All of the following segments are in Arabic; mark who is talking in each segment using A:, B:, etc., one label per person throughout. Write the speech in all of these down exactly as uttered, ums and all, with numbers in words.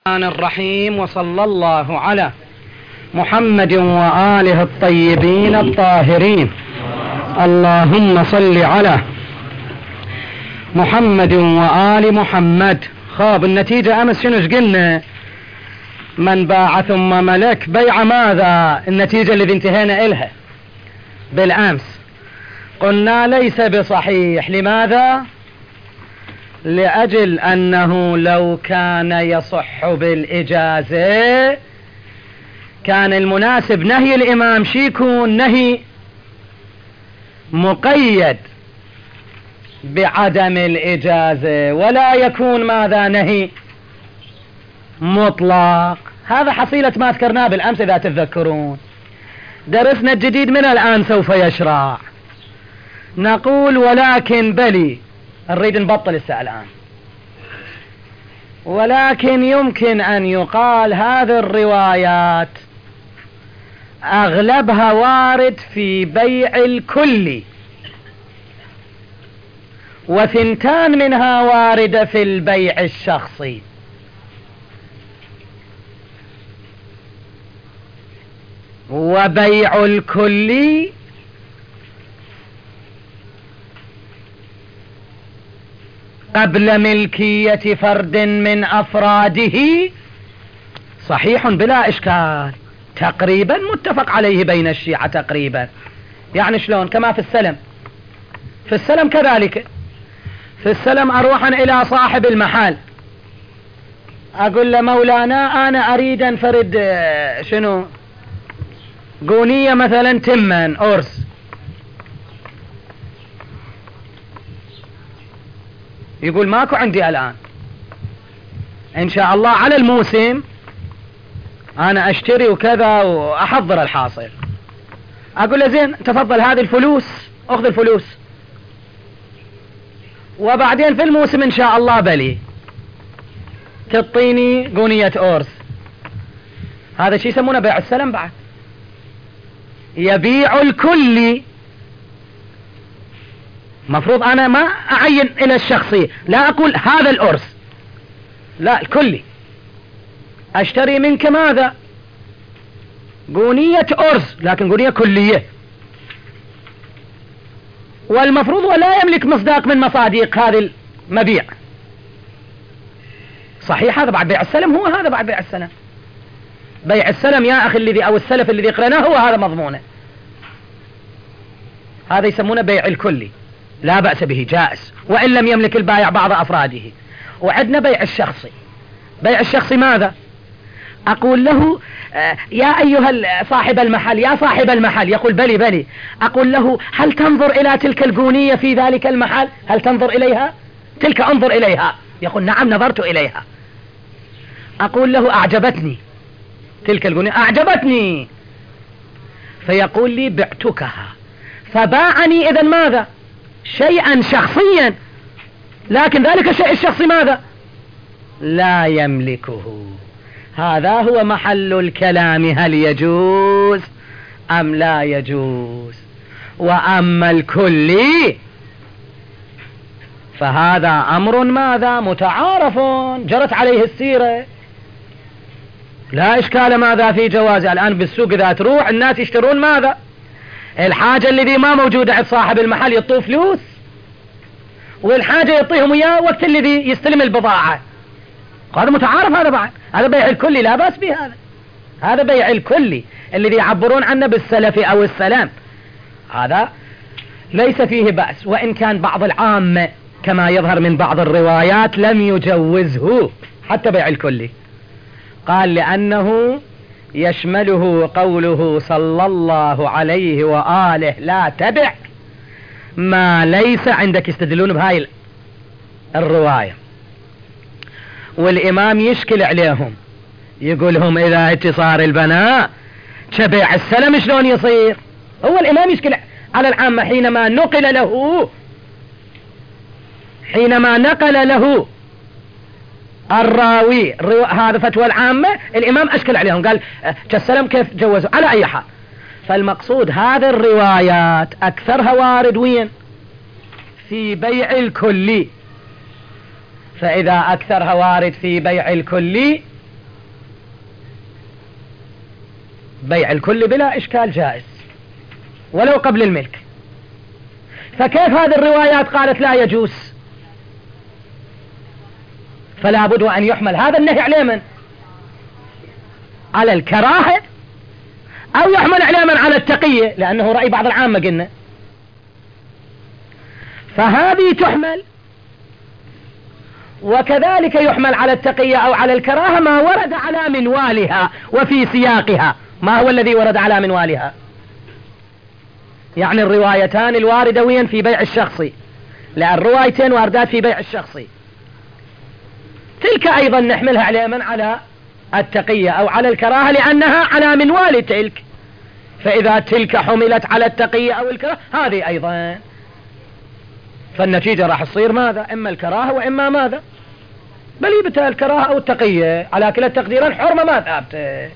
A: الرحمن الرحيم، وصلى الله على محمد وآله الطيبين الطاهرين. اللهم صل على محمد وآل محمد. خاب النتيجة أمس شنوش قلنا؟ من باع ثم ملك بيع ماذا؟ النتيجة اللي انتهينا إلها بالأمس قلنا ليس بصحيح. لماذا؟ لأجل أنه لو كان يصح بالإجازة كان المناسب نهي الإمام شي يكون نهي مقيد بعدم الإجازة، ولا يكون ماذا؟ نهي مطلق. هذا حصيلة ما ذكرناه بالأمس إذا تتذكرون. درسنا الجديد من الآن سوف يشرع. نقول ولكن بلي نريد نبطل الساعة الآن، ولكن يمكن أن يقال هذه الروايات أغلبها وارد في بيع الكل، وثنتان منها واردة في البيع الشخصي. وبيع الكل قبل ملكية فرد من أفراده صحيح بلا إشكال، تقريبا متفق عليه بين الشيعة تقريبا. يعني شلون؟ كما في السلم. في السلم كذلك. في السلم أروح إلى صاحب المحل أقول له مولانا أنا أريد أنفرد شنو قونية مثلا تمن أورس، يقول ماكو عندي الآن، إن شاء الله على الموسم أنا أشتري وكذا وأحضر الحاصل. أقول له زين تفضل هذه الفلوس، أخذ الفلوس، وبعدين في الموسم إن شاء الله بلي تعطيني قونية أورس. هذا شيء يسمونه بيع السلم. بعد يبيع الكل. مفروض أنا ما أعين إلى الشخصي، لا أقول هذا الأرس، لا الكلي. أشتري منك ماذا؟ قونية أرس، لكن قونية كلية. والمفروض ولا يملك مصداق من مصاديق هذا المبيع. صحيح هذا بعد بيع السلم. هو هذا بعد بيع السلم. بيع السلم يا أخي الذي أو السلف الذي قرأناه هو هذا مضمونه. هذا يسمونه بيع الكلي، لا بأس به، جائز وإن لم يملك البائع بعض أفراده. وعندنا بيع الشخصي. بيع الشخصي ماذا؟ أقول له آه يا أيها صاحب المحل، يا صاحب المحل، يقول بلي بلي. أقول له هل تنظر إلى تلك القونية في ذلك المحل؟ هل تنظر إليها؟ تلك انظر إليها. يقول نعم نظرت إليها. أقول له أعجبتني تلك القونية، أعجبتني. فيقول لي بعتكها. فباعني إذن ماذا؟ شيئا شخصيا، لكن ذلك الشيء الشخصي ماذا؟ لا يملكه. هذا هو محل الكلام، هل يجوز أم لا يجوز؟ وأما الكلي فهذا أمر ماذا؟ متعارف جرت عليه السيرة، لا إشكال ماذا في جوازه. الآن بالسوق إذا تروح الناس يشترون ماذا؟ الحاجة الذي ما موجودة عند صاحب المحل يعطوه فلوس، والحاجة يعطيهم إياه وقت الذي يستلم البضاعة. هذا متعارف. هذا بعد هذا بيع الكلي، لا بأس بهذا. هذا بيع الكلي الذي يعبرون عنه بالسلف أو السلام، هذا ليس فيه بأس. وإن كان بعض العامة كما يظهر من بعض الروايات لم يجوزه حتى بيع الكلي. قال لأنه يشمله قوله صلى الله عليه وآله لا تبع ما ليس عندك. يستدلون بهاي الرواية، والإمام يشكل عليهم، يقولهم إذا اتصار البناء كبيع السلم شلون يصير؟ هو الإمام يشكل على العامة حينما نقل له حينما نقل له الراوي هذا فتوى العامة. الإمام أشكل عليهم، قال كالسلم كيف جوزوا؟ على أي حال، فالمقصود هذه الروايات أكثرها وارد وين؟ في بيع الكلي. فإذا أكثرها وارد في بيع الكلي بيع الكل بلا إشكال جائز ولو قبل الملك. فكيف هذه الروايات قالت لا يجوز؟ فلا بد أن يحمل هذا النهي على من؟ على الكراهة، أو يحمل على من؟ على التقية، لأنه رأي بعض العامة قلنا. فهذه تحمل، وكذلك يحمل على التقية أو على الكراهة ما ورد على منوالها وفي سياقها. ما هو الذي ورد على منوالها؟ يعني الروايتان الواردة وين؟ في بيع الشخصي، لأن الروايتين واردات في بيع الشخصي. تلك أيضا نحملها على من؟ على التقية أو على الكراهة، لأنها على منوال تلك. فإذا تلك حملت على التقية أو الكراهة هذه أيضا، فالنتيجة راح تصير ماذا؟ إما الكراهة وإما ماذا؟ بل يبتها الكراهة أو التقية، على كلا التقديرين حرمة ما ثابتة.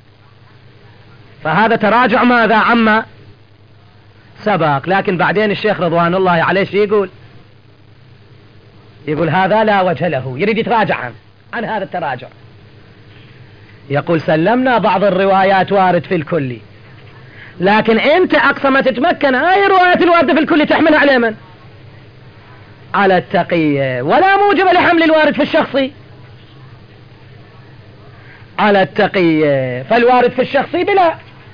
A: فهذا تراجع ماذا؟ عما سبق. لكن بعدين الشيخ رضوان الله عليه شو يقول؟ يقول هذا لا وجه له، يريد يتراجع عن, عن هذا التراجع. يقول سلمنا بعض الروايات وارد في الكلي، لكن انت اقصى ما تتمكن هاي الروايات الواردة في الكلي تحملها على من؟ على التقية، ولا موجب لحمل الوارد في الشخصي على التقية. فالوارد في الشخصي بلا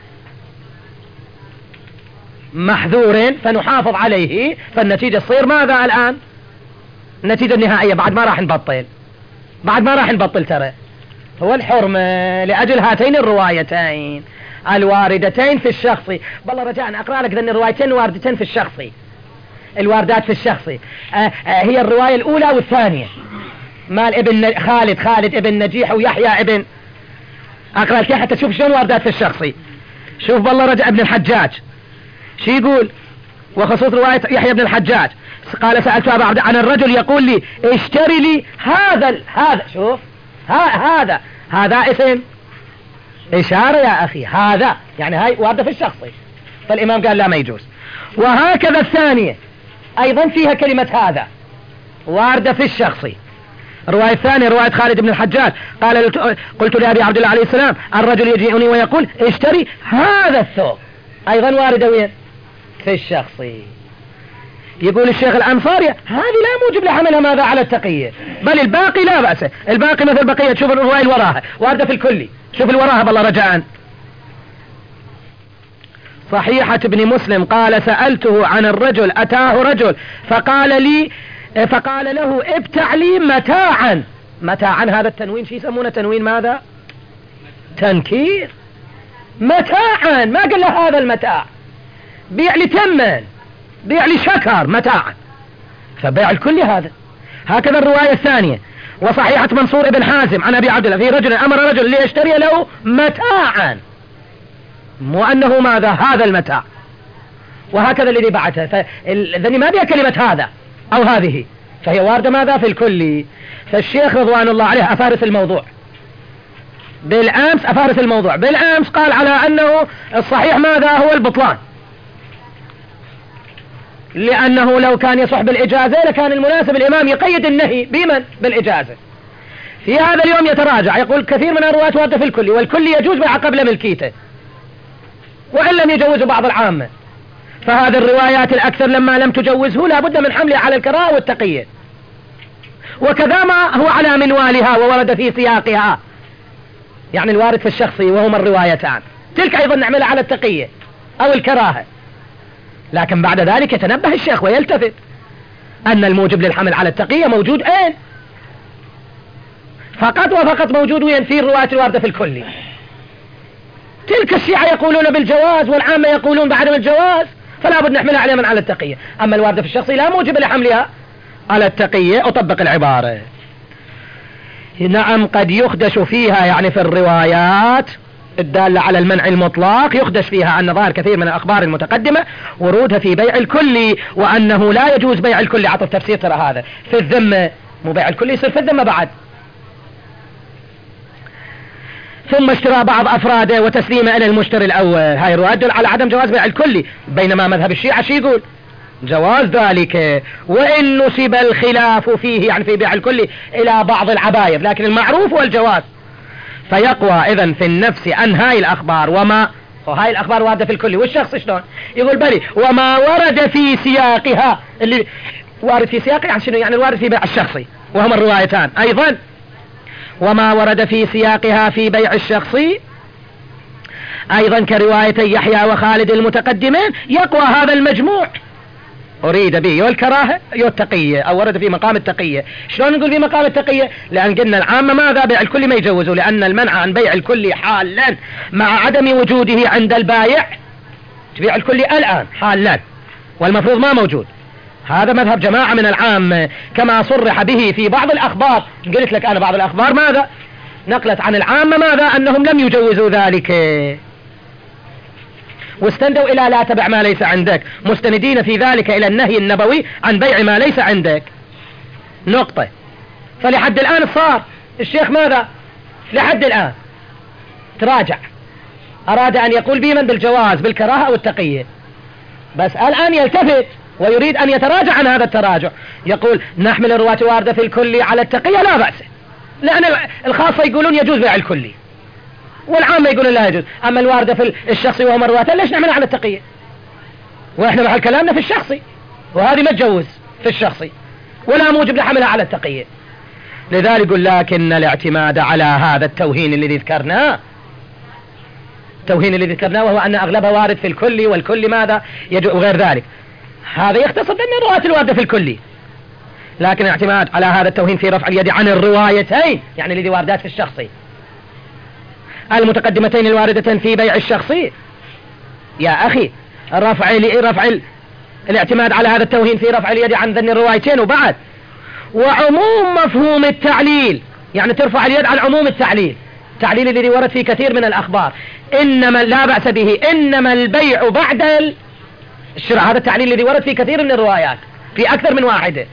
A: محذور فنحافظ عليه، فالنتيجة تصير ماذا الآن؟ النتيجة النهائية بعد ما راح نبطل، بعد ما راح نبطل ترى هو الحرمة لأجل هاتين الروايتين الواردتين في الشخصي. بالله رجاء أقرأ لك ذن الروايتين واردتين في الشخصي، الواردات في الشخصي. آه آه هي الرواية الأولى والثانية مال ابن خالد خالد ابن نجيح ويحيى ابن، أقرأ لك حتى تشوف شلون واردات في الشخصي. شوف بالله رجاء ابن الحجاج شو يقول، وخصوص رواية يحيى بن الحجاج قال سألت أبا عبد عن الرجل يقول لي اشتري لي هذا هذا. شوف ها هذا هذا اسم إشارة يا أخي، هذا يعني هاي واردة في الشخصي، فالإمام قال لا ما يجوز. وهكذا الثانية أيضا فيها كلمة هذا واردة في الشخصي. الرواية الثانية رواية خالد بن الحجاج قال قلت لأبي عبد الله عليه السلام الرجل يجيئني ويقول اشتري هذا الثوب، أيضا واردة وين؟ في الشخصي. يقول الشيخ الأنصاري هذه لا موجب لحملها ماذا؟ على التقية، بل الباقي لا بأس. الباقي مثل بقية، شوف الرواية الوراها واردة في الكلي، شوف الوراها بالله رجاء. صحيحة ابن مسلم قال سألته عن الرجل أتاه رجل فقال لي فقال له ابتع لي متاعا. متاعا هذا التنوين شو يسمونه؟ تنوين ماذا؟ تنكير. متاعا، ما قال له هذا المتاع، بيع لي تمن، بيع لي شكر متاعا، فبيع الكل هذا. هكذا الرواية الثانية وصحيحة منصور ابن حازم عن أبي عبد الله في رجل أمر رجل ليشتري له متاعا، مو أنه ماذا؟ هذا المتاع. وهكذا الذي بعدها، فالذي ما بيها كلمة هذا أو هذه، فهي واردة ماذا؟ في الكل. فالشيخ رضوان الله عليه أفارس الموضوع بالأمس، أفارس الموضوع بالأمس قال على أنه الصحيح ماذا؟ هو البطلان، لأنه لو كان يصح بالإجازة لكان المناسب الإمام يقيد النهي بمن؟ بالإجازة. في هذا اليوم يتراجع، يقول كثير من الروايات واردة في الكل، والكل يجوز بيع قبل ملكيته وإن لم يجوز بعض العامة. فهذه الروايات الأكثر لما لم تجوزه لا بد من حملها على الكراهة والتقية، وكذا ما هو على منوالها وورد في سياقها، يعني الوارد في الشخصي وهما الروايتان، تلك أيضا نعملها على التقية أو الكراهة. لكن بعد ذلك يتنبه الشيخ ويلتفت أن الموجب للحمل على التقية موجود أين؟ فقط وفقط موجود وين؟ في الروايات الواردة في الكلي. تلك الشيعة يقولون بالجواز والعامة يقولون بعدم الجواز، فلا بد نحملها على من؟ على التقية. أما الواردة في الشخصي لا موجب لحملها على التقية. أطبق العبارة. نعم قد يخدش فيها، يعني في الروايات الدالة على المنع المطلق يخدش فيها أن ظاهر كثير من الأخبار المتقدمة ورودها في بيع الكلي، وأنه لا يجوز بيع الكلي. عطف تفسير ترى هذا في الذمة، مو بيع الكلي يصير في الذمة بعد. ثم اشترى بعض أفراده وتسليمه إلى المشتري الأول، هاي الرواية تدل على عدم جواز بيع الكلي، بينما مذهب الشيعة شي يقول؟ جواز ذلك، وإن نسب الخلاف فيه يعني في بيع الكلي إلى بعض العباير، لكن المعروف هو الجواز. فيقوى إذن في النفس عن هاي الأخبار. وما وهاي الأخبار واردة في الكل والشخص شلون يقول بلي وما ورد في سياقها، اللي وارد في سياقه يعني شنو؟ يعني الوارد في بيع الشخصي وهما الروايتان أيضا. وما ورد في سياقها في بيع الشخصي أيضا كروايتي يحيى وخالد المتقدمين يقوى هذا المجموع. أريد به يو الكراهة يو التقية، أو ورد في مقام التقية. شلون نقول في مقام التقية؟ لأن قلنا العامة ماذا؟ بيع الكل ما يجوزوا، لأن المنع عن بيع الكل حالا مع عدم وجوده عند البايع. تبيع الكل الآن حالا والمفروض ما موجود. هذا مذهب جماعة من العامة كما صرح به في بعض الأخبار. قلت لك أنا بعض الأخبار ماذا نقلت عن العامة ماذا؟ أنهم لم يجوزوا ذلك، واستندوا إلى لا تبع ما ليس عندك، مستندين في ذلك إلى النهي النبوي عن بيع ما ليس عندك. نقطة. فلحد الآن صار الشيخ ماذا؟ لحد الآن تراجع، أراد أن يقول بمن بالجواز بالكراهة أو التقية، بس الآن يلتفت ويريد أن يتراجع عن هذا التراجع. يقول نحمل الرواة واردة في الكلي على التقية لا بأس، لأن الخاصة يقولون يجوز بيع الكلي والعامة يقولون لا يجوز. أما الواردة في الشخصي وهم الرواة ليش نحملها على التقية؟ وإحنا محل كلامنا في الشخصي، وهذه ما تجوز في الشخصي ولا موجب لحملها على التقية. لذلك يقول لكن الاعتماد على هذا التوهين الذي ذكرناه، التوهين الذي ذكرناه وهو أن أغلبها وارد في الكلي والكل ماذا يجوز وغير ذلك، هذا يختص ضمن الرواة الواردة في الكلي. لكن الاعتماد على هذا التوهين في رفع اليد عن الروايتين، يعني الذي واردات في الشخصي المتقدمتين الواردة في بيع الشخصي، يا أخي رفع رفع الاعتماد على هذا التوهين في رفع اليد عن ذن الروايتين. وبعد وعموم مفهوم التعليل، يعني ترفع اليد عن عموم التعليل، التعليل الذي ورد في كثير من الأخبار إنما لا بأس به إنما البيع بعد الشراء، هذا التعليل الذي ورد في كثير من الروايات في أكثر من واحدة.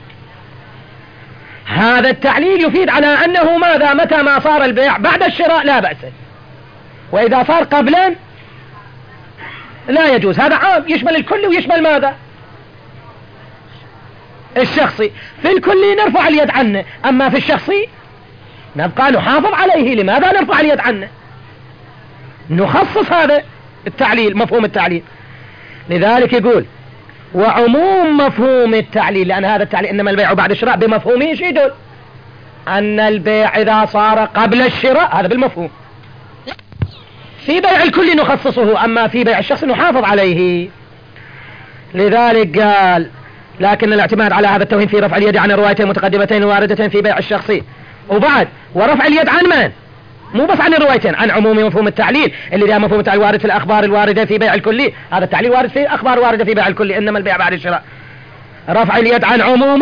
A: هذا التعليل يفيد على أنه ماذا؟ متى ما صار البيع بعد الشراء لا بأس، وإذا صار قبلا لا يجوز. هذا عام يشمل الكل ويشمل ماذا؟ الشخصي. في الكل نرفع اليد عنه، أما في الشخصي نبقى نحافظ عليه. لماذا نرفع اليد عنه؟ نخصص هذا التعليل مفهوم التعليل. لذلك يقول وعموم مفهوم التعليل، لأن هذا التعليل إنما البيع بعد الشراء بمفهومه ايش يدل؟ أن البيع إذا صار قبل الشراء هذا بالمفهوم. في بيع الكل نخصصه، أما في بيع الشخص نحافظ عليه. لذلك قال لكن الاعتماد على هذا التوهين في رفع اليد عن الروايتين المتقدمتين واردتين في بيع الشخصي. وبعد ورفع اليد عن من؟ مو بس عن الروايتين، عن عموم مفهوم التعليل اللي ده مفهوم التعليل وارد في الأخبار الواردة في بيع الكلي. هذا التعليل وارد في أخبار واردة في بيع الكلي، إنما البيع بعد الشراء. رفع اليد عن عمومه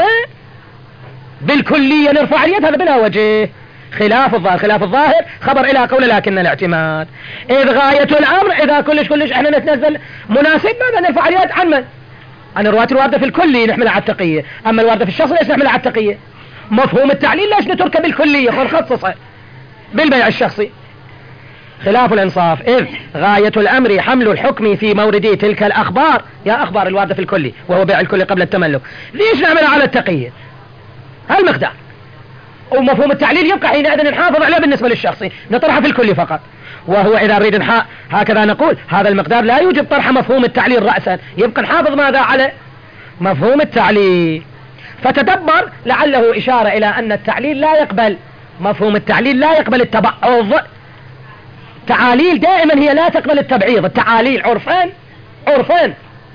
A: بالكلية نرفع اليد، هذا بلا وجه. خلاف الظاهر، خلاف الظاهر خبر إلى قول لكن الاعتماد إذ غاية الأمر إذا كلش كلش إحنا نتنزل مناسب ماذا نرفع اليد عن من؟ عن الرواية الواردة في الكلي نحملها على التقية، أما الواردة في الشخص ليش نحملها على التقية؟ مفهوم التعليل ليش نتركه بالكلية ونخصصه بالبيع الشخصي؟ خلاف الإنصاف. إذ غاية الأمر حمل الحكم في موردي تلك الأخبار، يا أخبار الواردة في الكلي وهو بيع الكلي قبل التملك، ليش نعملها على التقية؟ هالمقدار. ومفهوم التعليل يبقى حينئذ نحافظ عليه بالنسبة للشخصي، نطرحه في الكلي فقط. وهو إذا نريد نحا هكذا نقول هذا المقدار لا يوجب طرح مفهوم التعليل رأسا، يبقى نحافظ ماذا على مفهوم التعليل. فتدبر لعله إشارة إلى أن التعليل لا يقبل مفهوم التعليل لا يقبل التبعض. تعاليل دائما هي لا تقبل التبعيض. التعاليل عرفان عرفان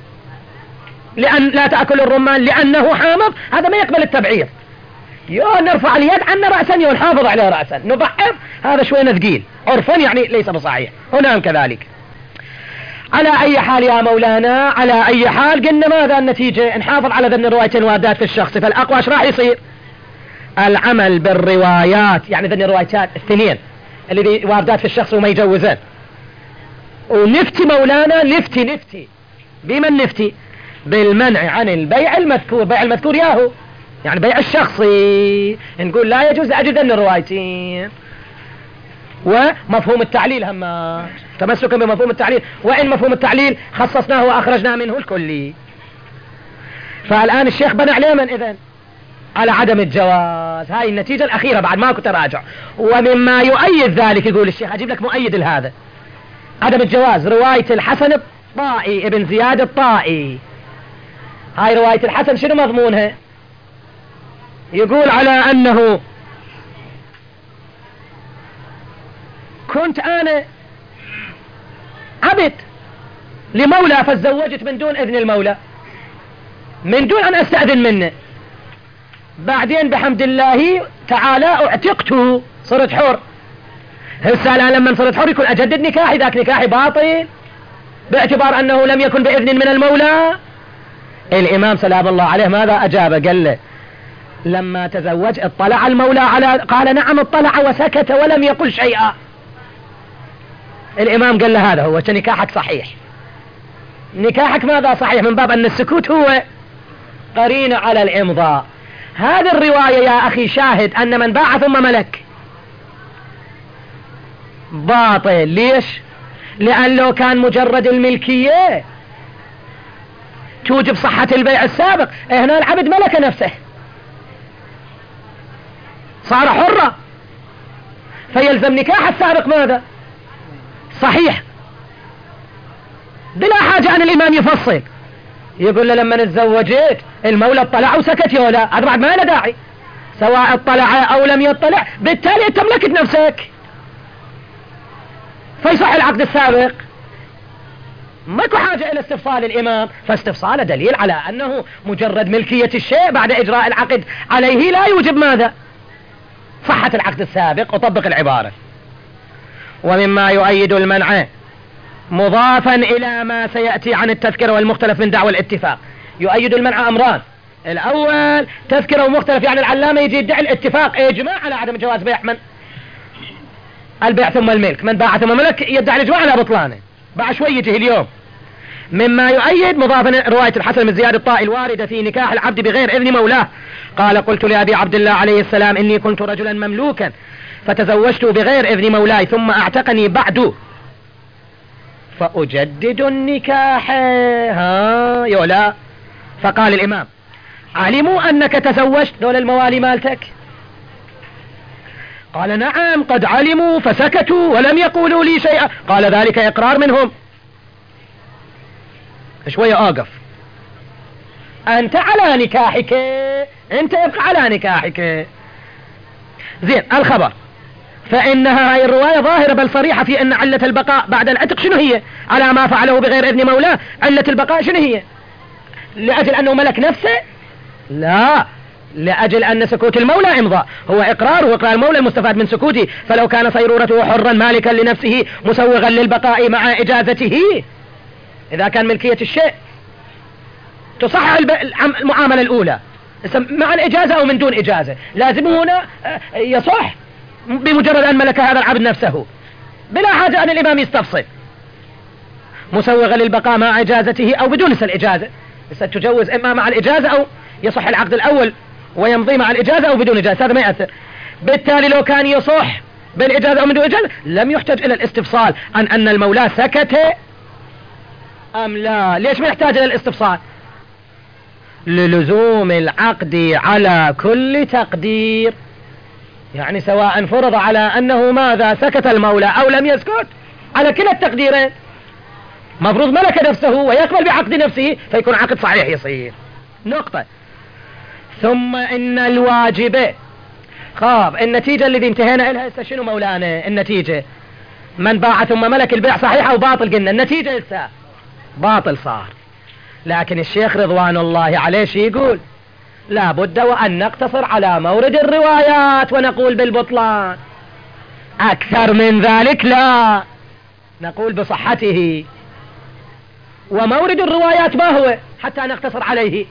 A: لأن لا تأكل الرمان لأنه حامض، هذا ما يقبل التبعيض. يو نرفع اليد عنا رأسا يو نحافظ عليه رأسا، نضعف هذا شوية ثقيل. عرفا يعني ليس بصحيح، هنا كذلك. على أي حال يا مولانا، على أي حال قلنا ماذا النتيجة؟ نحافظ على ذن الروايتين واردات في الشخص، فالأقوى ايش راح يصير؟ العمل بالروايات، يعني ذن الروايتات الاثنين اللي واردات في الشخص وما يجوزان. ونفتي مولانا نفتي نفتي بمن نفتي؟ بالمنع عن البيع المذكور. بيع المذكور ياهو يعني بيع الشخصي، نقول لا يجوز لأجل ذن الروايتين. ومفهوم التعليل هم تمسكا بمفهوم التعليل، وإن مفهوم التعليل خصصناه وأخرجنا منه الكلي. فالآن الشيخ بنى عليه من إذن على عدم الجواز. هاي النتيجة الأخيرة بعد ما كنت راجع. ومما يؤيد ذلك يقول الشيخ أجيب لك مؤيد لهذا عدم الجواز رواية الحسن الطائي ابن زياد الطائي. هاي رواية الحسن شنو مضمونها؟ يقول على أنه كنت أنا عبد لمولى فاتزوجت من دون إذن المولى، من دون أن أستأذن منه. بعدين بحمد الله تعالى اعتقته، صرت حر. هسه الآن لما صرت حر يكون أجدد نكاحي، ذاك نكاحي باطل باعتبار أنه لم يكن بإذن من المولى. الإمام سلام الله عليه ماذا أجاب؟ قال له لما تزوج اطلع المولى على، قال نعم اطلع وسكت ولم يقل شيئا. الإمام قال له هذا هو نكاحك صحيح. نكاحك ماذا صحيح؟ من باب أن السكوت هو قرين على الإمضاء. هذه الرواية يا أخي شاهد أن من باع ثم ملك باطل. ليش؟ لأن لو كان مجرد الملكية توجب صحة البيع السابق، هنا العبد ملك نفسه صار حرة، فيلزم نكاح السابق ماذا؟ صحيح، بلا حاجة أن الإمام يفصل يقول له لما نتزوجت المولى اطلع وسكت يا لا، هذا بعد ما له داعي، سواء اطلع أو لم يطلع بالتالي أنت ملكت نفسك فيصح العقد السابق. ماكو حاجة إلى استفصال الإمام، فاستفصال دليل على أنه مجرد ملكية الشيء بعد إجراء العقد عليه لا يوجب ماذا؟ صحة العقد السابق. وطبق العبارة. ومما يؤيد المنع مضافا إلى ما سيأتي عن التذكرة والمختلف من دعوى الاتفاق. يؤيد المنع أمران: الأول تذكرة ومختلف، يعني العلامة يجي يدعي الاتفاق إجماع على عدم جواز بيع من البيع ثم الملك، من باع ثم ملك يدعي الإجماع على بطلانه، بعد شوي يجي اليوم. مما يؤيد مضافا رواية الحسن بن زياد الطائي الواردة في نكاح العبد بغير إذن مولاه. قال قلت لأبي عبد الله عليه السلام إني كنت رجلا مملوكا فتزوجت بغير إذن مولاي ثم اعتقني بعد فأجدد النكاح. ها يولا. فقال الإمام علموا أنك تزوجت دول الموالي مالتك؟ قال نعم قد علموا فسكتوا ولم يقولوا لي شيئا. قال ذلك إقرار منهم. شوية أوقف. أنت على نكاحك، أنت يبقى على نكاحك. زين الخبر، فإنها هاي الرواية ظاهرة بل صريحة في أن علة البقاء بعد العتق شنو هي؟ على ما فعله بغير إذن مولاه، علة البقاء شنو هي؟ لأجل أنه ملك نفسه؟ لا، لأجل أن سكوت المولى إمضاء، هو إقرار وإقرار المولى المستفاد من سكوته. فلو كان صيرورته حرا مالكا لنفسه مسوغا للبقاء مع إجازته، إذا كان ملكية الشيء تصحح المعاملة الأولى مع الإجازة أو من دون إجازة، لازم هنا يصح بمجرد أن ملك هذا العبد نفسه بلا حاجة أن الإمام يستفصل، مسوغا للبقاء مع إجازته أو بدون الإجازة. ستجوز إما مع الإجازة أو يصح العقد الأول ويمضي مع الإجازة أو بدون إجازة، هذا ما يأثر. بالتالي لو كان يصح بالإجازة أو من دون إجازة لم يحتاج إلى الاستفصال عن أن المولى سكت أم لا. ليش ما يحتاج إلى الاستفصال؟ للزوم العقد على كل تقدير، يعني سواء فرض على أنه ماذا سكت المولى أو لم يسكت، على كلا التقديرين مفروض ملك نفسه ويقبل بعقد نفسه فيكون عقد صحيح يصير. نقطة. ثم إن الواجب خاب النتيجة الذي انتهينا إلها هسه شنو مولانا؟ النتيجة من باع ثم ملك البيع صحيح أو باطل؟ قلنا النتيجة هسه باطل صار. لكن الشيخ رضوان الله عليه شي يقول؟ لا بد وأن نقتصر على مورد الروايات ونقول بالبطلان، أكثر من ذلك لا نقول بصحته. ومورد الروايات ما هو حتى نقتصر عليه؟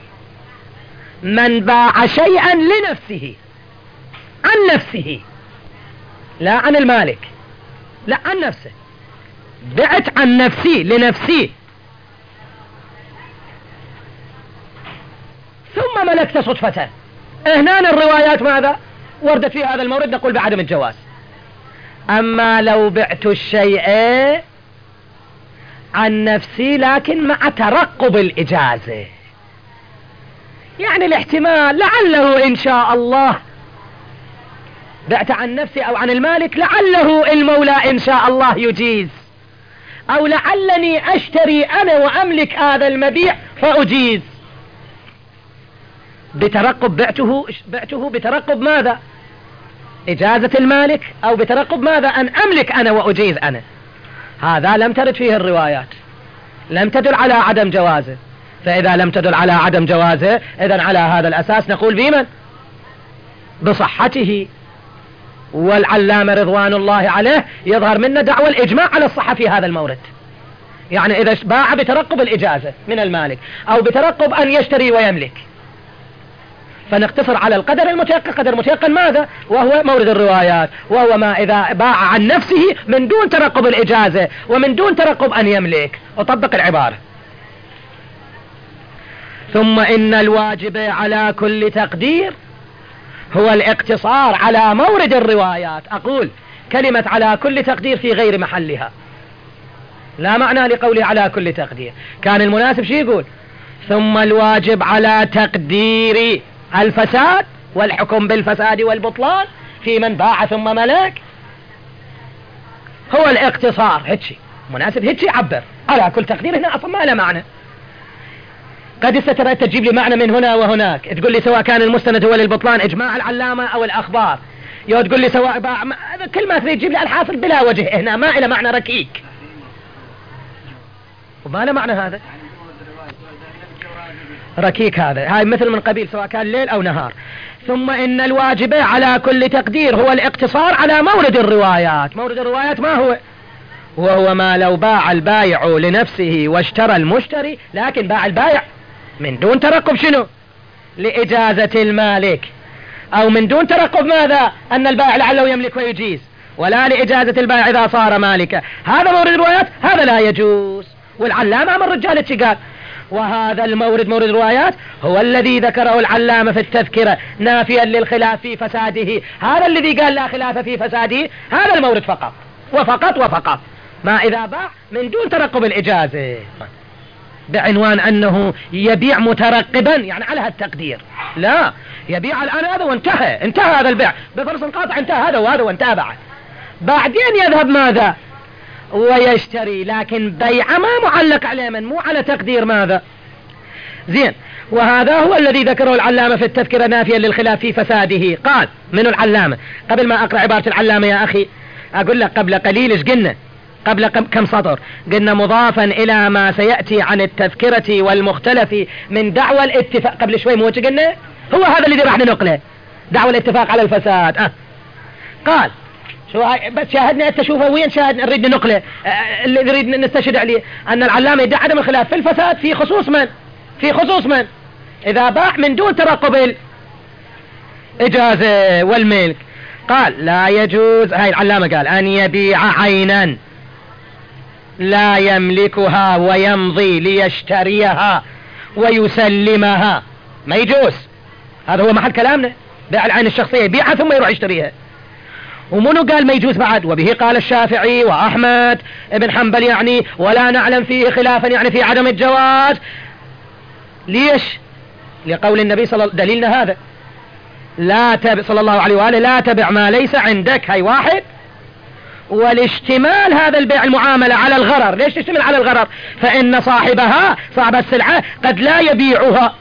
A: من باع شيئا لنفسه عن نفسه، لا عن المالك، لا عن نفسه، بعت عن نفسي لنفسي ثم ملكت صدفة، هنا الروايات ماذا وردت في هذا المورد؟ نقول بعدم الجواز. أما لو بعت الشيء عن نفسي لكن مع ترقب الإجازة، يعني الاحتمال لعله إن شاء الله بعت عن نفسي أو عن المالك، لعله المولى إن شاء الله يجيز، أو لعلني أشتري أنا وأملك هذا المبيع فأجيز. بترقب بعته بعته بترقب ماذا؟ إجازة المالك، أو بترقب ماذا؟ أن أملك أنا وأجيز أنا. هذا لم ترد فيه الروايات، لم تدل على عدم جوازه. فإذا لم تدل على عدم جوازه، إذن على هذا الأساس نقول بمن؟ بصحته. والعلامة رضوان الله عليه يظهر منا دعوى الإجماع على الصحة في هذا المورد. يعني إذا باع بترقب الإجازة من المالك أو بترقب أن يشتري ويملك، فنقتصر على القدر المتيقن. قدر متيقن ماذا؟ وهو مورد الروايات، وهو ما إذا باع عن نفسه من دون ترقب الإجازة ومن دون ترقب أن يملك. أطبق العبارة. ثم إن الواجب على كل تقدير هو الاقتصار على مورد الروايات. أقول كلمة على كل تقدير في غير محلها، لا معنى لقولي على كل تقدير. كان المناسب شي يقول ثم الواجب على تقدير الفساد والحكم بالفساد والبطلان في من باع ثم ملك، هو الاقتصار. هتشي مناسب، هتشي عبر على كل تقدير. هنا أصلا ما له معنى. قد استترأت تجيب لي معنى من هنا وهناك، تقول لي سواء كان المستند هو للبطلان إجماع العلامة أو الأخبار، يو تقول لي سواء باع، كل ما تريد تجيب لي الحاصل بلا وجه. هنا ما إلى معنى ركيك، وما له معنى هذا ركيك. هذا هاي مثل من قبيل سواء كان ليل أو نهار. ثم إن الواجب على كل تقدير هو الاقتصار على مورد الروايات. مورد الروايات ما هو؟ وهو ما لو باع البايع لنفسه واشترى المشتري، لكن باع البايع من دون ترقب شنو؟ لإجازة المالك، أو من دون ترقب ماذا؟ أن البائع لعله يملك ويجيز، ولا لإجازة البائع إذا صار مالكا. هذا مورد الروايات، هذا لا يجوز. والعلامة من رجالة قال وهذا المورد مورد الروايات هو الذي ذكره العلامة في التذكرة نافيا للخلاف في فساده. هذا الذي قال لا خلاف في فساده، هذا المورد فقط وفقط وفقط، ما إذا باع من دون ترقب الإجازة بعنوان أنه يبيع مترقبا، يعني على هالتقدير. لا، يبيع الآن هذا وانتهى، انتهى هذا البيع بفرص قاطع، انتهى هذا وهذا وانتهى. بعد بعدين يذهب ماذا؟ ويشتري، لكن بيع ما معلق عليه من، مو على تقدير ماذا؟ زين. وهذا هو الذي ذكره العلامة في التذكرة نافيا للخلاف في فساده. قال من العلامة، قبل ما أقرأ عبارة العلامة يا أخي أقول لك قبل قليل ايش قلنا؟ قبل كم سطر قلنا مضافا إلى ما سيأتي عن التذكرة والمختلف من دعوى الاتفاق. قبل شوي مو قلنا هو هذا الذي راح ننقله، دعوى الاتفاق على الفساد. أه. قال شو هاي بس شاهدنا انت، شوفه وين شاهدنا نريد ننقله. أه اللي نريد نستشهد عليه أن العلامة يدعي عدم الخلاف في الفساد في خصوص من؟ في خصوص من؟ إذا باع من دون ترقب الإجازة والملك. قال لا يجوز، هاي العلامة قال أن يبيع عينا لا يملكها ويمضي ليشتريها ويسلمها، ما يجوز. هذا هو محل كلامنا، بيع العين الشخصية، يبيعها ثم يروح يشتريها. ومنو قال ما يجوز بعد؟ وبه قال الشافعي وأحمد ابن حنبل، يعني ولا نعلم فيه خلافا، يعني في عدم الجواز. ليش؟ لقول النبي صلى الله عليه وسلم، دليلنا هذا لا تبع صلى الله عليه وآله لا تبع ما ليس عندك، هاي واحد. والاشتمال هذا البيع المعاملة على الغرر. ليش تشتمل على الغرر؟ فإن صاحبها صاحب السلعة قد لا يبيعها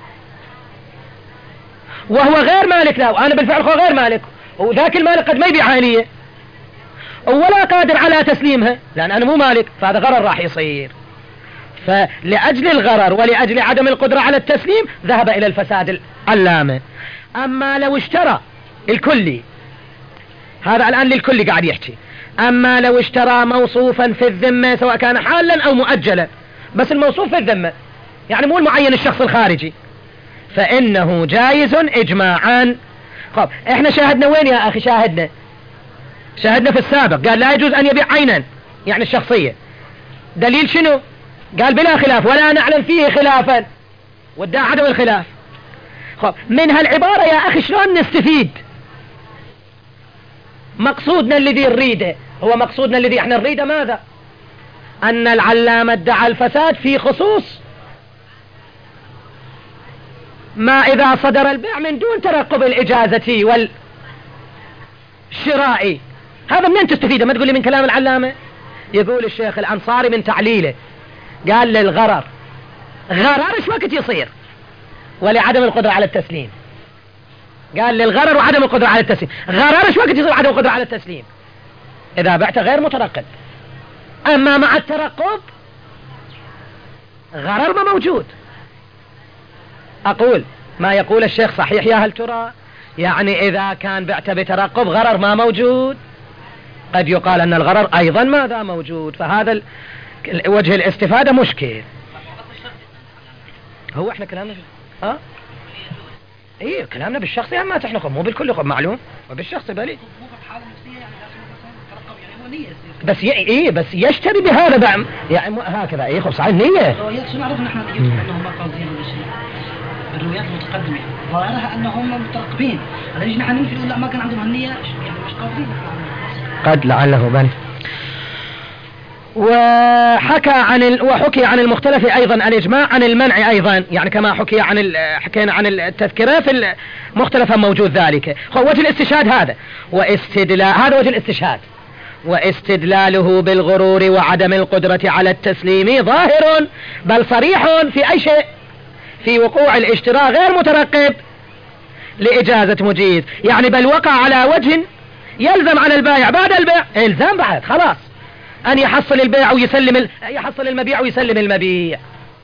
A: وهو غير مالك له، وأنا بالفعل هو غير مالك، وذاك المالك قد ما يبيعها لي ولا قادر على تسليمها لأن أنا مو مالك، فهذا غرر راح يصير. فلأجل الغرر ولأجل عدم القدرة على التسليم ذهب إلى الفساد العلامة. أما لو اشترى الكلي، هذا الآن للكلي قاعد يحكي، أما لو اشترى موصوفا في الذمة سواء كان حالا أو مؤجلا، بس الموصوف في الذمة يعني مو المعين الشخص الخارجي، فإنه جائز إجماعا. خب احنا شاهدنا وين يا أخي؟ شاهدنا شاهدنا في السابق قال لا يجوز أن يبيع عينا يعني الشخصية. دليل شنو؟ قال بلا خلاف ولا نعلم فيه خلافا، وادعى عدم الخلاف. خب من هالعبارة يا أخي شلون نستفيد؟ مقصودنا الذي نريده هو مقصودنا الذي احنا نريده ماذا؟ أن العلامة ادعى الفساد في خصوص ما إذا صدر البيع من دون ترقب الإجازة والشراء. هذا منين تستفيده؟ ما تقول لي من كلام العلامة. يقول الشيخ الأنصاري من تعليله، قال للغرر، غرر ايش وقت يصير؟ ولعدم القدرة على التسليم. قال للغرر وعدم القدرة على التسليم. غرر ايش وقت يصير عدم القدرة على التسليم؟ إذا بعت غير مترقب. أما مع الترقب غرر ما موجود. أقول ما يقول الشيخ صحيح يا هل ترى؟ يعني إذا كان بعت بترقب غرر ما موجود، قد يقال أن الغرر أيضا ماذا موجود، فهذا وجه الاستفادة مشكل. هو احنا كلامنا ها؟ ايه كلامنا بالشخصي ما تحلقه، مو بالكل يقب معلوم، وبالشخصي بالي بس ي... ايه بس يشتري بهذا بقى يعني م... هكذا ايه خب صحيح النية.
B: الروايات شو نعرف نحن انهم ما قاضيين ولا شيء، الروايات المتقدمة ظاهرها انهم مترقبين، هذا يجي نحن نمشي نقول لا ما كان عندهم هالنية يعني مش قاضيين.
A: قد لعله بل. وحكى عن ال... وحكي عن المختلف ايضا الاجماع عن المنع ايضا، يعني كما حكي عن ال... حكينا عن التذكرة في المختلف موجود ذلك. وجه الاستشهاد هذا واستدلال، هذا وجه الاستشهاد، واستدلاله بالغرور وعدم القدرة على التسليم ظاهر بل صريح في اي شيء، في وقوع الاشتراء غير مترقب لإجازة مجيز، يعني بل وقع على وجه يلزم على البائع بعد البيع الزام بعد خلاص أن يحصل البيع ويسلم ال... يحصل المبيع ويسلم المبيع.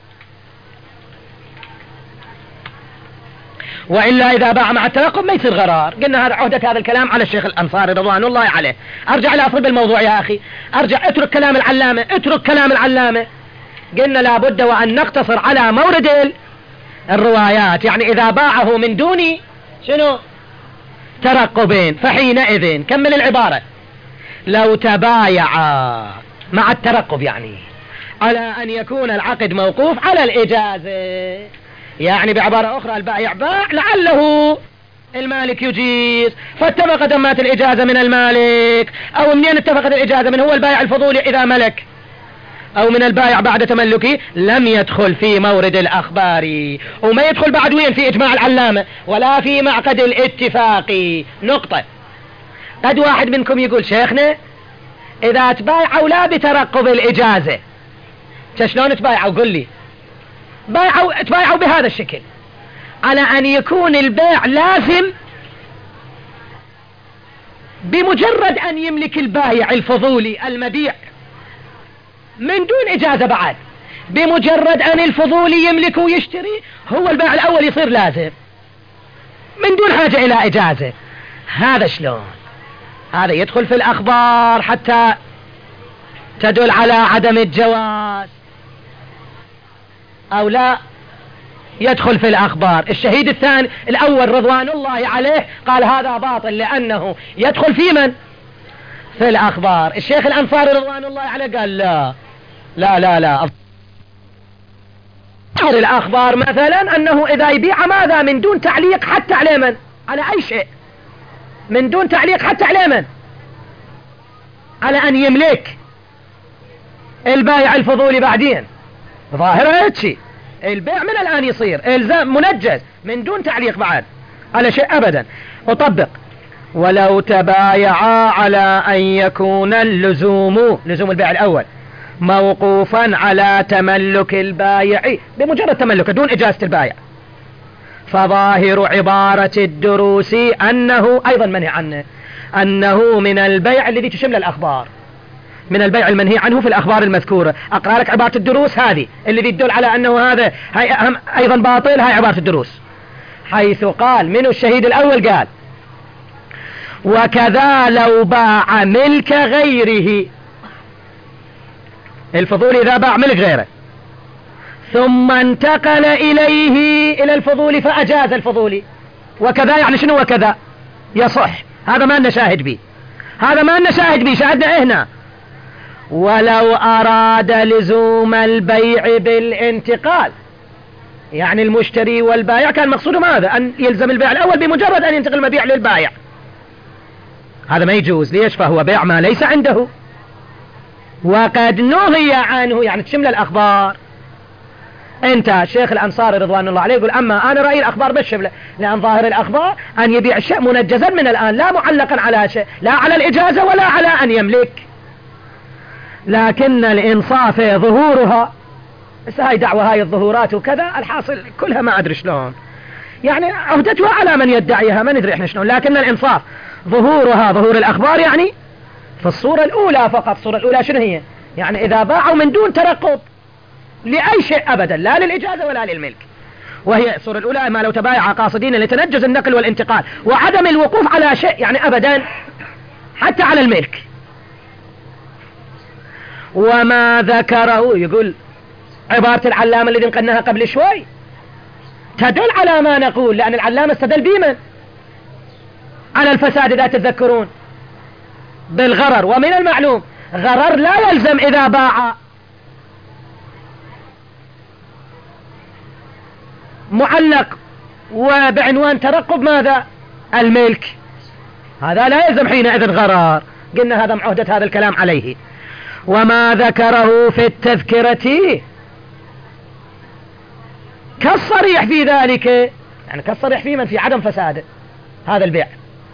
A: وإلا إذا باع مع الترقب ما يصير غرار. قلنا هذا عهدة هذا الكلام على الشيخ الأنصاري رضوان الله عليه. أرجع لأصل بالموضوع يا أخي، أرجع اترك كلام العلامة، اترك كلام العلامة. قلنا لابد وأن نقتصر على مورد الروايات، يعني إذا باعه من دون شنو ترقبين فحينئذ كمل العبارة، لو تبايعا مع الترقب يعني على أن يكون العقد موقوف على الإجازة، يعني بعبارة أخرى البائع باع لعله المالك يجيز، فاتفق تمات الإجازة من المالك، أو منين اتفقت الإجازة؟ من هو البائع الفضولي إذا ملك، أو من البائع بعد تملكه، لم يدخل في مورد الأخبار، وما يدخل بعد وين في إجماع العلامة ولا في معقد الاتفاق. نقطة. قد واحد منكم يقول شيخنا إذا تبايعوا لا بترقب الإجازة، شلون تبايعوا؟ قل لي. بايعوا تبايعوا بهذا الشكل، على أن يكون البيع لازم بمجرد أن يملك البائع الفضولي المبيع من دون إجازة بعد، بمجرد أن الفضولي يملك ويشتري هو البائع الأول يصير لازم من دون حاجة إلى إجازة. هذا شلون؟ هذا يدخل في الأخبار حتى تدل على عدم الجواز، أو لا يدخل في الأخبار. الشهيد الثاني الأول رضوان الله عليه قال هذا باطل لأنه يدخل في من؟ في الأخبار. الشيخ الأنصاري رضوان الله عليه قال لا لا لا لا الأخبار مثلا أنه إذا يبيع ماذا من دون تعليق حتى على من؟ على أي شيء من دون تعليق حتى على من؟ على أن يملك البائع الفضولي بعدين. ظاهرة هيك البيع من الآن يصير إلزام منجز من دون تعليق بعد على شيء أبدا. وطبق ولو تبايعا على أن يكون اللزوم، لزوم البيع الأول، موقوفا على تملك البائع بمجرد تملكه دون إجازة البائع، فظاهر عبارة الدروس أنه أيضا منهي عنه، أنه من البيع الذي تشمل الأخبار، من البيع المنهي عنه في الأخبار المذكورة. أقرأ لك عبارة الدروس هذه الذي تدل على أنه هذا أيضا باطل. هاي عبارة الدروس حيث قال من الشهيد الأول قال وكذا لو باع ملك غيره، الفضولي إذا باع ملك غيره ثم انتقل إليه إلى الفضولي فأجاز الفضولي، وكذا يعني شنو وكذا؟ يصح. هذا ما نشاهد به، هذا ما نشاهد به، شاهدنا هنا. ولو أراد لزوم البيع بالانتقال، يعني المشتري والبائع كان مقصوده ماذا؟ أن يلزم البيع الأول بمجرد أن ينتقل المبيع للبائع، هذا ما يجوز. ليش؟ فهو بيع ما ليس عنده، وقد نهي عنه، يعني تشمل الأخبار. انت شيخ الأنصاري رضوان الله عليه يقول أما أنا رأي الأخبار بالشبلة، لأن ظاهر الأخبار أن يبيع الشيء منجزا من الآن لا معلقا على شيء، لا على الإجازة ولا على أن يملك. لكن الإنصاف ظهورها، بس هاي دعوة هاي الظهورات وكذا الحاصل كلها ما أدري شلون، يعني عهدتها على من يدعيها ما ندري احنا شلون. لكن الإنصاف ظهورها ظهور الأخبار يعني في الصورة الأولى فقط. الصورة الأولى شنو هي؟ يعني إذا باعوا من دون ترقب لأي شيء أبدا، لا للإجازة ولا للملك. وهي الصورة الأولى ما لو تبايع قاصدين لتنجز النقل والانتقال وعدم الوقوف على شيء، يعني أبدا حتى على الملك. وما ذكره يقول عبارة العلامة الذي نقلناها قبل شوي تدل على ما نقول، لأن العلامة استدل بمن؟ على الفساد إذا تتذكرون بالغرر. ومن المعلوم غرر لا يلزم إذا باع معلق وبعنوان ترقب ماذا؟ الملك، هذا لا يلزم حينئذ غرار. قلنا هذا معهدة هذا الكلام عليه. وما ذكره في التذكرة كالصريح في ذلك، يعني كالصريح في من؟ في عدم فساد هذا البيع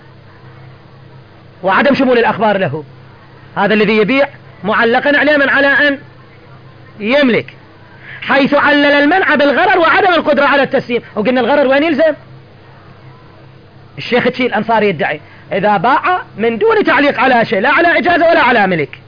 A: وعدم شمول الأخبار له. هذا الذي يبيع معلقا علما على أن يملك، حيث علل المنع بالغرر وعدم القدرة على التسليم. وقلنا الغرر وين يلزم؟ الشيخ تشي الأنصاري يدعي إذا باع من دون تعليق على شيء، لا على إجازة ولا على ملك.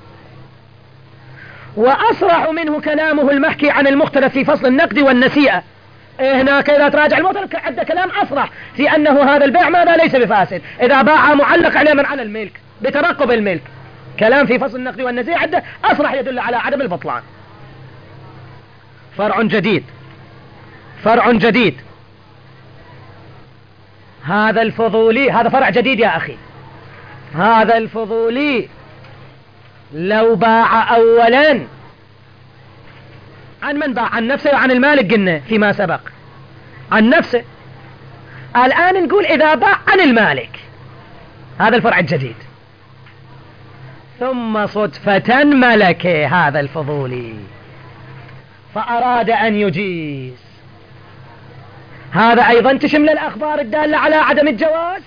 A: وأصرح منه كلامه المحكي عن المختلف في فصل النقد والنسيئة. هناك إذا تراجع المختلف عد كلام أصرح في أنه هذا البيع ماذا؟ ليس بفاسد إذا باع معلق علما على الملك بترقب الملك. كلام في فصل النقد والنسيئة عده أصرح يدل على عدم البطلان. فرع جديد فرع جديد هذا الفضولي، هذا فرع جديد يا أخي. هذا الفضولي لو باع أولا عن من باع؟ عن نفسه وعن المالك. قلنا فيما سبق عن نفسه، الآن نقول إذا باع عن المالك. هذا الفرع الجديد. ثم صدفة ملك هذا الفضولي فأراد أن يجيز، هذا أيضا تشمل الأخبار الدالة على عدم الجواز.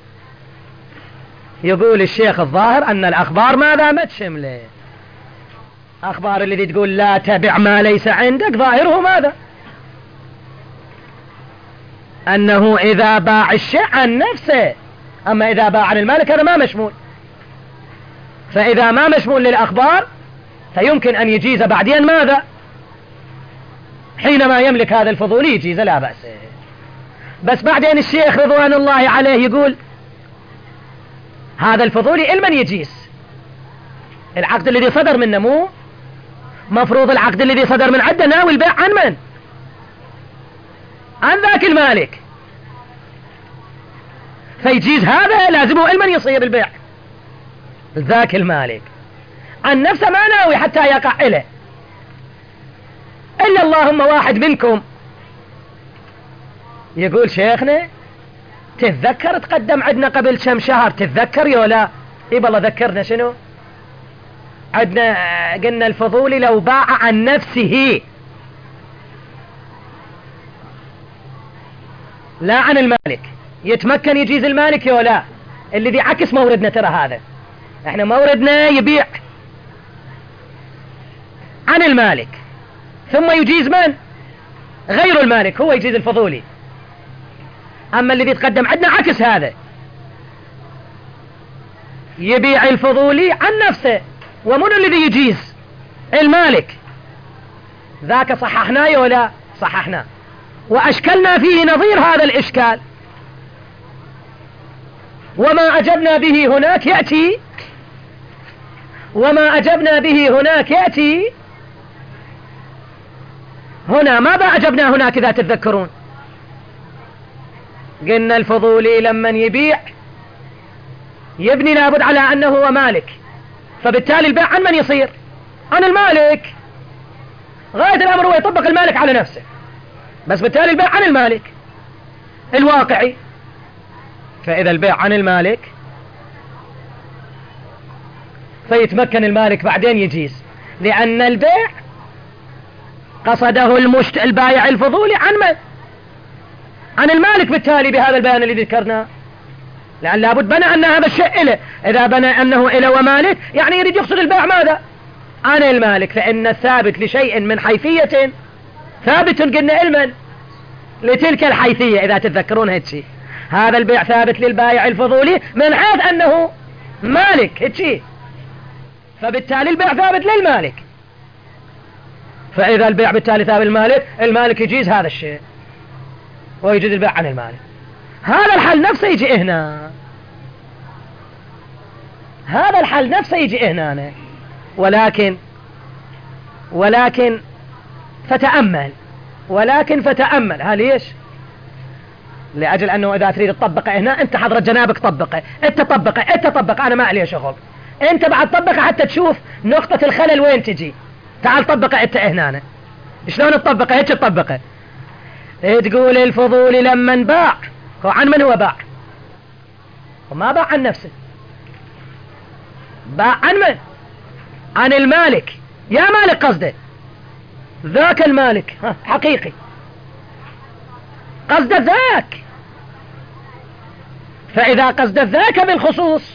A: يقول الشيخ الظاهر أن الأخبار ماذا؟ ما تشمله. أخبار الذي تقول لا تبع ما ليس عندك ظاهره ماذا؟ أنه إذا باع الشيء عن نفسه، أما إذا باع عن المالك هذا ما مشمول. فإذا ما مشمول للأخبار فيمكن أن يجيز بعدين ماذا؟ حينما يملك هذا الفضولي يجيز لا بأس. بس بعدين الشيخ رضوان الله عليه يقول هذا الفضولي المن يجيز؟ العقد الذي صدر منه، مو مفروض العقد الذي صدر من عده ناوي البيع عن من؟ عن ذاك المالك. فيجيز هذا لازمه المن يصير البيع؟ ذاك المالك. عن نفسه ما ناوي حتى يقع إله، إلا اللهم واحد منكم. يقول شيخنا تتذكر تقدم عندنا قبل كم شهر، تتذكر يا لا؟ اي بالله ذكرنا. شنو عندنا؟ قلنا الفضولي لو باع عن نفسه لا عن المالك يتمكن يجيز المالك يا لا؟ الذي عكس موردنا ترى هذا. احنا موردنا يبيع عن المالك ثم يجيز من؟ غير المالك، هو يجيز الفضولي. أما الذي يتقدم عندنا عكس هذا، يبيع الفضولي عن نفسه. ومن الذي يجيز؟ المالك. ذاك صححناه ولا صححنا؟ وأشكلنا فيه نظير هذا الإشكال. وما أجبنا به هناك يأتي وما أجبنا به هناك يأتي هنا. ماذا أجبنا هناك إذا تتذكرون؟ قلنا الفضولي لما يبيع يبني لابد على أنه هو مالك، فبالتالي البيع عن من يصير؟ عن المالك. غاية الأمر هو يطبق المالك على نفسه، بس بالتالي البيع عن المالك الواقعي. فإذا البيع عن المالك فيتمكن المالك بعدين يجيز، لأن البيع قصده المشت البايع الفضولي عن من؟ عن المالك بالتالي بهذا البيان الذي ذكرناه، لأن لابد بنى أن هذا الشيء إله. إذا بنى أنه إله ومالك يعني يريد يقصد البيع ماذا؟ عن المالك، فإن الثابت لشيء من حيثية ثابت قلنا علما لتلك الحيثية. إذا تتذكرون هيك هذا البيع ثابت للبايع الفضولي من حيث أنه مالك هيك، فبالتالي البيع ثابت للمالك. فإذا البيع بالتالي ثابت للمالك، المالك يجيز هذا الشيء ويجيز البيع عن المالك. هذا الحل نفسه يجي هنا، هذا الحل نفسه يجي هنا. ولكن ولكن فتأمل ولكن فتأمل ها ليش؟ لأجل أنه إذا تريد تطبقه هنا أنت حضرة جنابك طبقه، أنت طبقه أنت طبقه، أنا ما عليه شغل، أنت بعد طبقه حتى تشوف نقطة الخلل وين تجي. تعال طبقه أنت هنا. شلون تطبقه؟ هيك تطبقه. تقول الفضولي لما باع هو عن من هو باع؟ وما باع عن نفسه، باع عن من؟ عن المالك. يا مالك قصده ذاك المالك ها حقيقي، قصد ذاك. فإذا قصد ذاك بالخصوص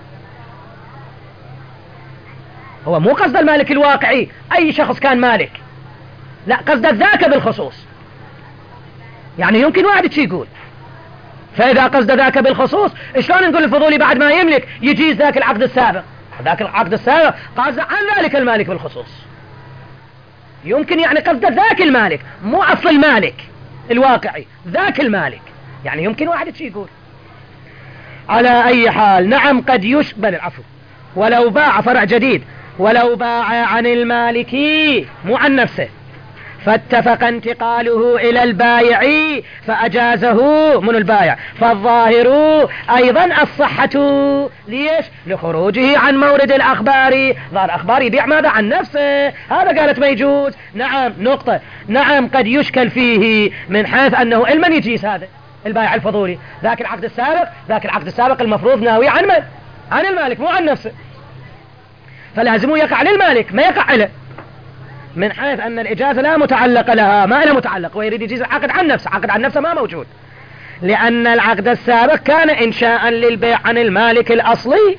A: هو مو قصد المالك الواقعي أي شخص كان مالك، لا قصد ذاك بالخصوص. يعني يمكن واحد شي يقول فإذا قصد ذاك بالخصوص شلون نقول الفضولي بعد ما يملك يجيز ذاك العقد السابق؟ ذاك العقد السابق قصد عن ذلك المالك بالخصوص. يمكن يعني قصد ذاك المالك مو أصل المالك الواقعي، ذاك المالك. يعني يمكن واحد شي يقول. على أي حال نعم قد يشبه العفو ولو باع فرع جديد، ولو باع عن المالك مو عن نفسه فاتفق انتقاله إلى البايع فأجازه من البايع، فالظاهر أيضا الصحة. ليش؟ لخروجه عن مورد الأخبار. ظاهر أخبار يبيع ماذا؟ عن نفسه. هذا قالت ما يجوز. نعم نقطة. نعم قد يشكل فيه من حيث أنه علما يجيز هذا البايع الفضولي. ذاك العقد السابق ذاك العقد السابق المفروض ناوي عن من؟ عن المالك مو عن نفسه، فلازم يقع للمالك ما يقع له، من حيث أن الإجازة لا متعلق لها، ما لها متعلق، ويريد يجيز العقد عن نفسه. عقد عن نفسه ما موجود، لأن العقد السابق كان إنشاء للبيع عن المالك الأصلي،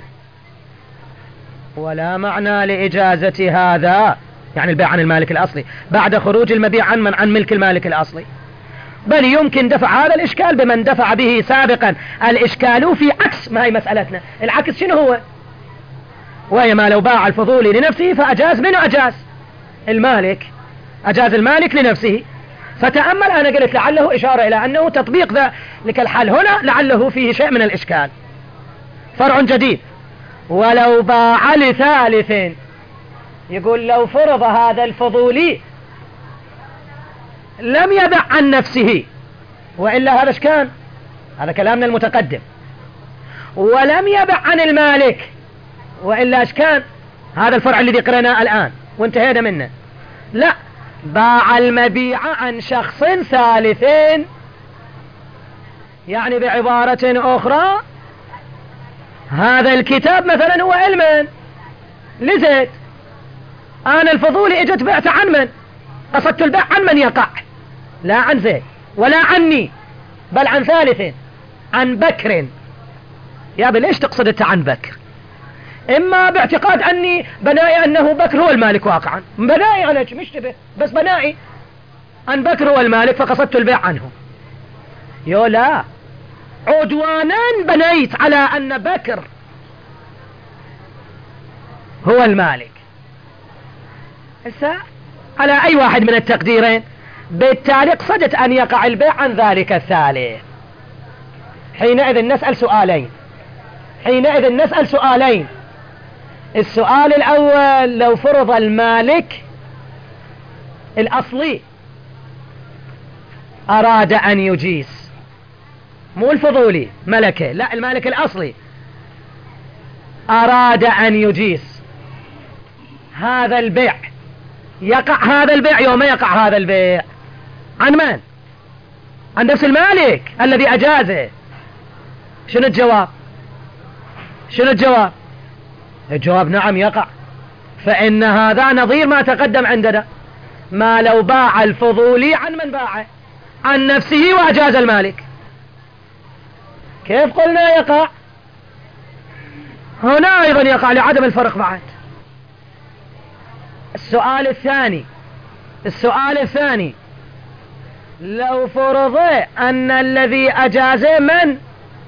A: ولا معنى لإجازة هذا يعني البيع عن المالك الأصلي بعد خروج المبيع عن من عن ملك المالك الأصلي. بل يمكن دفع هذا الإشكال بمن دفع به سابقا. الإشكال في عكس ما هي مسألتنا. العكس شنو هو؟ وهي ما لو باع الفضولي لنفسه فأجاز منه أجاز المالك، أجاز المالك لنفسه. فتأمل أنا قلت لعله إشارة إلى أنه تطبيق ذلك الحال هنا لعله فيه شيء من الإشكال. فرع جديد. ولو باع لثالث، يقول لو فرض هذا الفضولي لم يبع عن نفسه، وإلا هذا كان هذا كلامنا المتقدم، ولم يبع عن المالك، وإلا كان هذا الفرع الذي قرأناه الآن وانتهينا منه. لا، باع المبيع عن شخص ثالث، يعني بعبارة أخرى هذا الكتاب مثلا هو علما لزيد، أنا الفضولي اجت بعت عن من؟ قصدت البيع عن من يقع؟ لا عن زيد ولا عني، بل عن ثالث، عن بكر. يا ابي ليش تقصد انت عن بكر؟ اما باعتقاد اني بنائي انه بكر هو المالك واقعا، بنائي انا مشتبه بس بنائي ان بكر هو المالك فقصدت البيع عنه. يو لا، عدوانا بنيت على ان بكر هو المالك. هسه على اي واحد من التقديرين، بالتالي قصدت ان يقع البيع عن ذلك الثالث. حينئذ نسأل سؤالين حينئذ نسأل سؤالين السؤال الأول، لو فرض المالك الأصلي أراد أن يجيز، مو الفضولي ملكه، لا المالك الأصلي أراد أن يجيز هذا البيع، يقع هذا البيع يوم يقع هذا البيع عن من؟ عن نفس المالك الذي أجازه. شنو الجواب؟ شنو الجواب؟ الجواب نعم يقع، فإن هذا نظير ما تقدم عندنا. ما لو باع الفضولي عن من باع عن نفسه وأجاز المالك؟ كيف قلنا يقع؟ هنا أيضا يقع لعدم الفرق بعد. السؤال الثاني السؤال الثاني لو فرض أن الذي أجازه من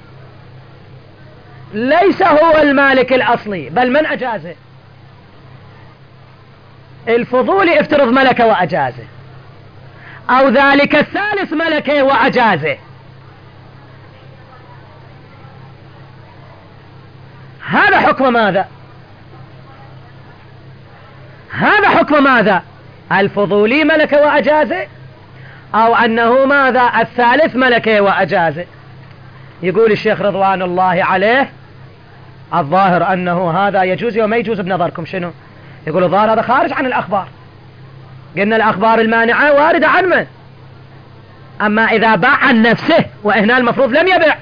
A: ليس هو المالك الأصلي بل من أجازه؟ الفضولي افترض ملكه وأجازه، أو ذلك الثالث ملكه وأجازه، هذا حكم ماذا؟ هذا حكم ماذا؟ الفضولي ملكه وأجازه، أو أنه ماذا الثالث ملكه وأجازه؟ يقول الشيخ رضوان الله عليه الظاهر أنه هذا يجوز وما يجوز بنظركم شنو؟ يقول الظاهر هذا خارج عن الأخبار. قلنا الأخبار المانعة واردة عن من؟ أما إذا باع عن نفسه، وهنا المفروض لم يبع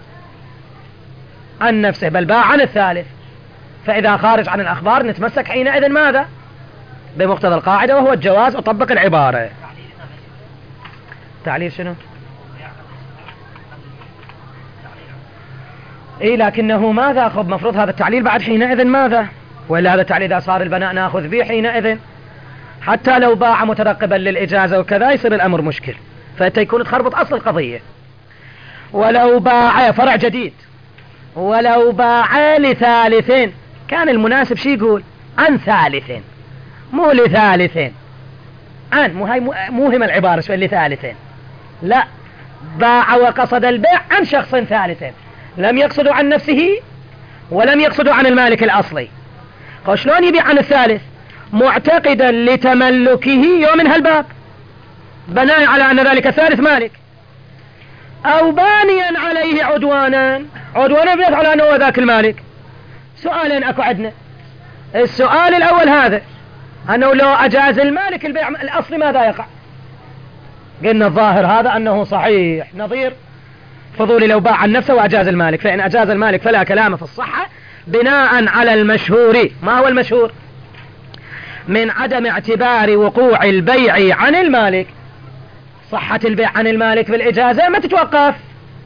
A: عن نفسه بل باع عن الثالث، فإذا خارج عن الأخبار نتمسك حينئذ ماذا؟ بمقتضى القاعدة وهو الجواز. أطبق العبارة. تعليل شنو؟ إيه لكنه ماذا؟ خب مفروض هذا التعليل بعد حينئذ ماذا؟ ولا هذا التعليل إذا صار البناء ناخذ به حينئذ، حتى لو باع مترقبا للإجازة وكذا يصير الأمر مشكل، فأنت يكون تخربط أصل القضية. ولو باع فرع جديد، ولو باع لثالثين كان المناسب شي يقول عن ثالثين مو لثالثين، عن مو هاي موهم العبارة شوي لثالثين، لا باع وقصد البيع عن شخص ثالث لم يقصد عن نفسه ولم يقصد عن المالك الأصلي. شلون يبيع عن الثالث؟ معتقدا لتملكه يوم هالباب بناء على أن ذلك الثالث مالك، أو بانيا عليه عدوانا عدوانا بناء على أنه ذاك المالك. سؤالين أكو عندنا. السؤال الأول هذا أنه لو أجاز المالك البيع الأصلي ماذا يقع؟ قلنا الظاهر هذا أنه صحيح، نظير فضولي لو باع عن نفسه وأجاز المالك، فإن أجاز المالك فلا كلام في الصحة بناء على المشهور. ما هو المشهور؟ من عدم اعتبار وقوع البيع عن المالك. صحة البيع عن المالك في الإجازة ما تتوقف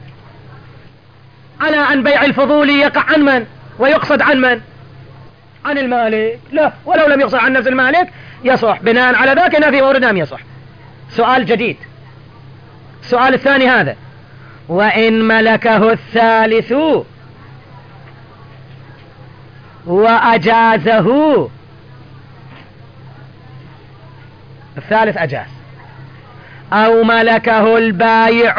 A: على أن بيع الفضولي يقع عن من ويقصد عن من؟ عن المالك، لا، ولو لم يقصد عن نفس المالك يصح. بناء على ذاك نافي وردام يصح. سؤال جديد. السؤال الثاني هذا: وإن ملكه الثالث وأجازه، الثالث أجاز، أو ملكه البايع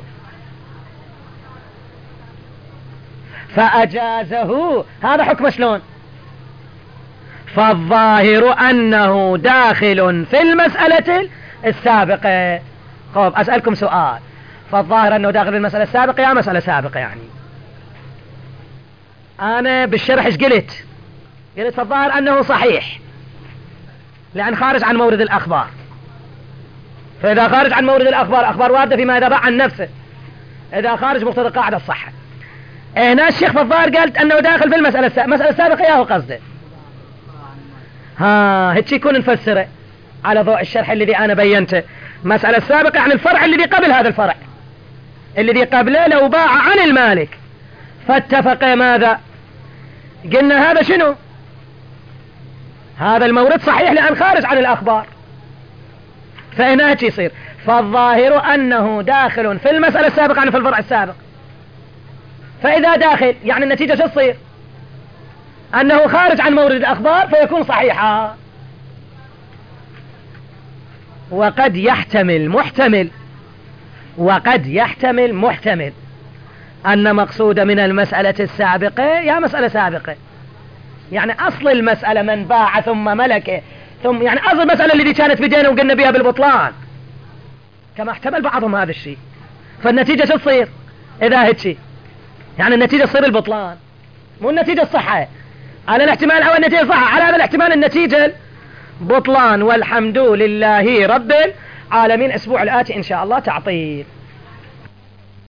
A: فأجازه، هذا حكم شلون؟ فالظاهر أنه داخل في المسألة السابقة. طيب أسألكم سؤال: فالظاهر أنه داخل في المسألة السابقة يا مسألة سابقة؟ يعني أنا بالشرح ايش قلت؟ قلت فالظاهر أنه صحيح لأن خارج عن مورد الأخبار، فإذا خارج عن مورد الأخبار، أخبار واردة فيما إذا باع عن نفسه، إذا خارج مقتضى قاعدة الصحة. هنا الشيخ فالظاهر قالت أنه داخل في المسألة السابقة. المسألة السابقة يا هو قصده. ها هيك يكون نفسره على ضوء الشرح الذي أنا بينته. مسألة السابقة عن الفرع الذي قبل هذا الفرع، الذي قبله لو باع عن المالك فاتفق ماذا؟ قلنا هذا شنو؟ هذا المورد صحيح لأن خارج عن الأخبار، فهنا هيك يصير فالظاهر أنه داخل في المسألة السابقة عن في الفرع السابق. فإذا داخل يعني النتيجة شو تصير؟ أنه خارج عن مورد الأخبار فيكون صحيحا. وقد يحتمل محتمل وقد يحتمل محتمل أن مقصود من المسألة السابقة يا مسألة سابقة، يعني أصل المسألة من باع ثم ملكه، ثم يعني أصل المسألة التي كانت بدينه وقلنا بها بالبطلان، كما احتمل بعضهم هذا الشيء. فالنتيجة شو تصير إذا هيك؟ يعني النتيجة تصير البطلان، مو النتيجة الصحة. على الاحتمال أو النتيجة الصحة، على هذا الاحتمال النتيجة بطلان. والحمد لله رب العالمين. الأسبوع الآتي إن شاء الله تعطيل.